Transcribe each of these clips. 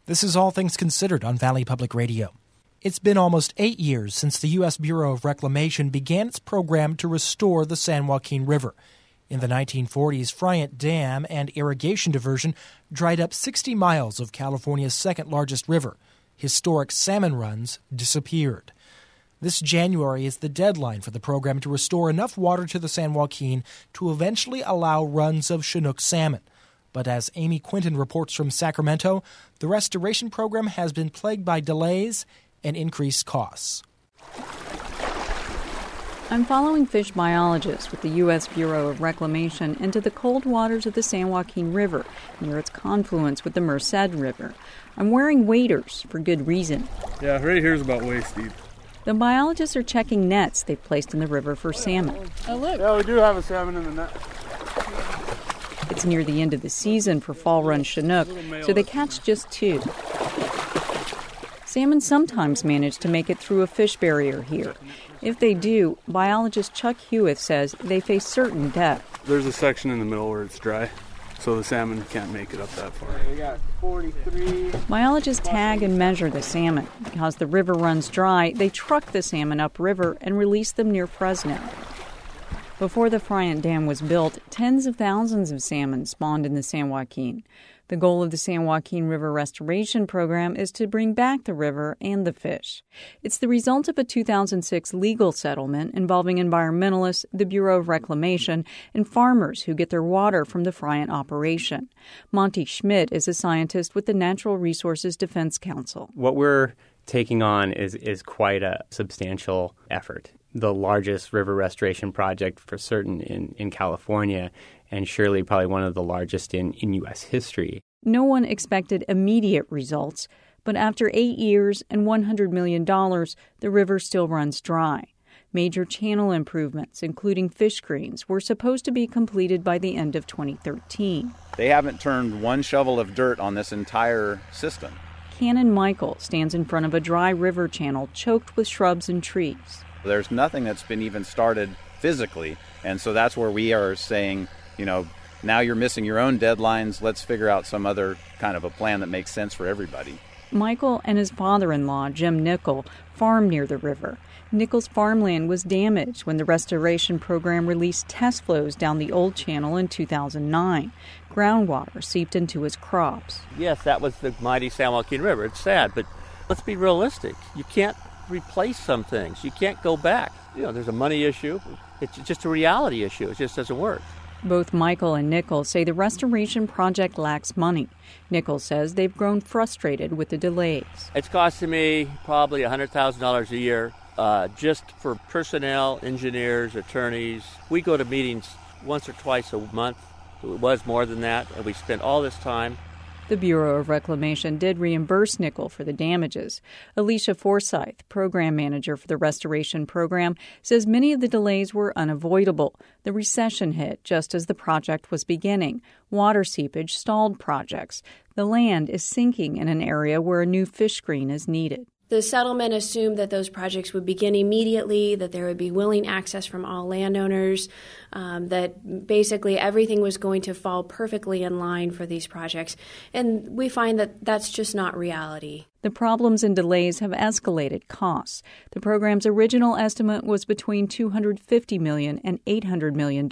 This is All Things Considered on Valley Public Radio. It's been almost 8 years since the U.S. Bureau of Reclamation began its program to restore the San Joaquin River. In the 1940s, Friant Dam and irrigation diversion dried up 60 miles of California's second-largest river. Historic salmon runs disappeared. This January is the deadline for the program to restore enough water to the San Joaquin to eventually allow runs of Chinook salmon. But as Amy Quinton reports from Sacramento, the restoration program has been plagued by delays and increased costs. I'm following fish biologists with the U.S. Bureau of Reclamation into the cold waters of the San Joaquin River near its confluence with the Merced River. I'm wearing waders for good reason. Yeah, right here's about waist deep. The biologists are checking nets they've placed in the river for salmon. Oh, look. Yeah, we do have a salmon in the net. It's near the end of the season for fall run Chinook, so they catch just 2. Salmon sometimes manage to make it through a fish barrier here. If they do, biologist Chuck Hewitt says they face certain death. There's a section in the middle where it's dry, so the salmon can't make it up that far. We got 43. Biologists tag and measure the salmon. Because the river runs dry, they truck the salmon upriver and release them near Fresno. Before the Friant Dam was built, tens of thousands of salmon spawned in the San Joaquin. The goal of the San Joaquin River Restoration Program is to bring back the river and the fish. It's the result of a 2006 legal settlement involving environmentalists, the Bureau of Reclamation, and farmers who get their water from the Friant operation. Monty Schmidt is a scientist with the Natural Resources Defense Council. What we're taking on is quite a substantial effort. The largest river restoration project for certain in California, and surely probably one of the largest in U.S. history. No one expected immediate results, but after 8 years and $100 million, the river still runs dry. Major channel improvements, including fish screens, were supposed to be completed by the end of 2013. They haven't turned one shovel of dirt on this entire system. Cannon Michael stands in front of a dry river channel choked with shrubs and trees. There's nothing that's been even started physically, and so that's where we are saying, now you're missing your own deadlines. Let's figure out some other kind of a plan that makes sense for everybody. Michael and his father-in-law, Jim Nickel, farm near the river. Nickel's farmland was damaged when the restoration program released test flows down the old channel in 2009. Groundwater seeped into his crops. Yes, that was the mighty San Joaquin River. It's sad, but let's be realistic. You can't replace some things. You can't go back. There's a money issue. It's just a reality issue. It just doesn't work. Both Michael and Nickel say the restoration project lacks money. Nickel says they've grown frustrated with the delays. It's costing me probably $100,000 a year just for personnel, engineers, attorneys. We go to meetings once or twice a month. It was more than that, and we spent all this time. The Bureau of Reclamation did reimburse Nickel for the damages. Alicia Forsyth, program manager for the restoration program, says many of the delays were unavoidable. The recession hit just as the project was beginning. Water seepage stalled projects. The land is sinking in an area where a new fish screen is needed. The settlement assumed that those projects would begin immediately, that there would be willing access from all landowners, that basically everything was going to fall perfectly in line for these projects. And we find that that's just not reality. The problems and delays have escalated costs. The program's original estimate was between $250 million and $800 million.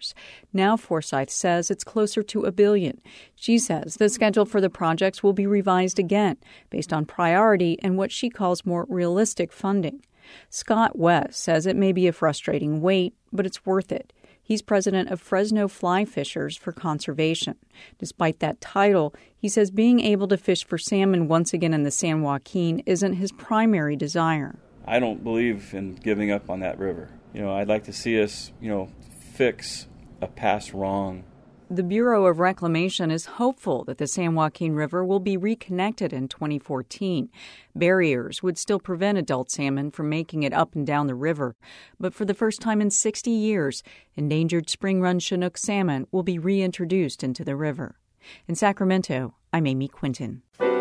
Now Forsyth says it's closer to $1 billion. She says the schedule for the projects will be revised again based on priority and what she calls more realistic funding. Scott West says it may be a frustrating wait, but it's worth it. He's president of Fresno Fly Fishers for Conservation. Despite that title, he says being able to fish for salmon once again in the San Joaquin isn't his primary desire. I don't believe in giving up on that river. I'd like to see us, fix a past wrong. The Bureau of Reclamation is hopeful that the San Joaquin River will be reconnected in 2014. Barriers would still prevent adult salmon from making it up and down the river. But for the first time in 60 years, endangered spring run Chinook salmon will be reintroduced into the river. In Sacramento, I'm Amy Quinton.